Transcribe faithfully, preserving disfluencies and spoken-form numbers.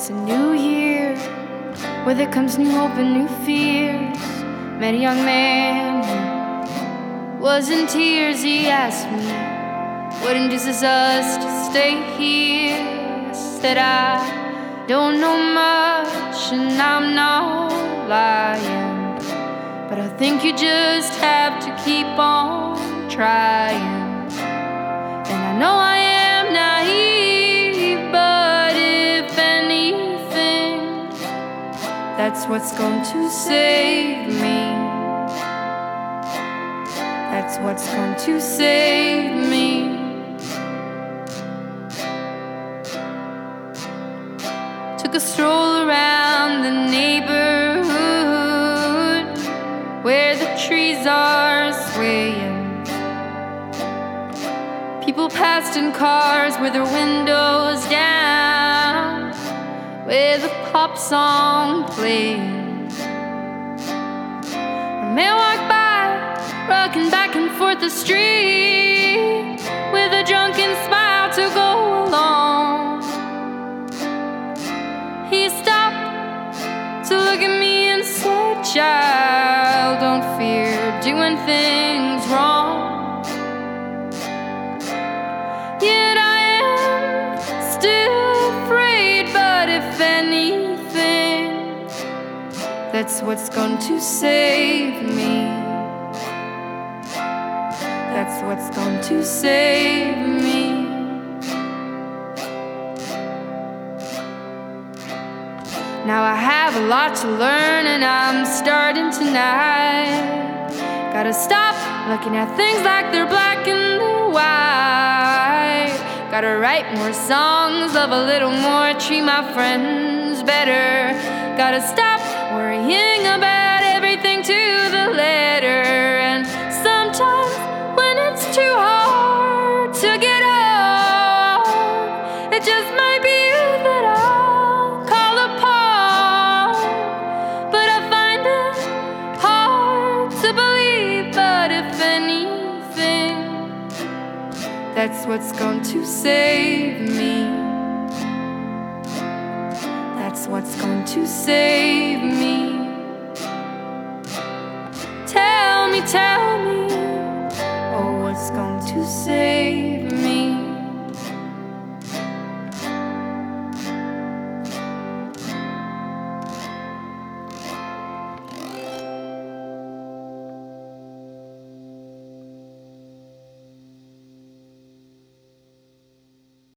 It's a new year, where there comes new hope and new fears. Met a young man who was in tears. He asked me, what induces us to stay here? I said, I don't know much and I'm not lying, but I think you just have to keep on trying. And I know I am naive, but if anything, that's what's going to save me. That's what's going to save me. Took a stroll around the neighborhood where the trees are swaying. People passed in cars with their windows down, with a pop song playing. A man walked by, rocking back and forth the street, with a drunken smile to go along. He stopped to look at me and said, child, don't fear doing things wrong. Yet I am still afraid, but if anything, that's what's going to save me. That's what's going to save me. Now I have a lot to learn and I'm starting tonight. Gotta stop looking at things like they're black and they're white. Gotta write more songs, love a little more, treat my friends better. Gotta stop worrying about everything to the letter. And sometimes when it's too hard to get on, it just might be you that I'll call upon. But I find it hard to believe, but if anything, that's what's going to save me. That's what's going to save me. Tell me, tell me, oh, what's going to save me?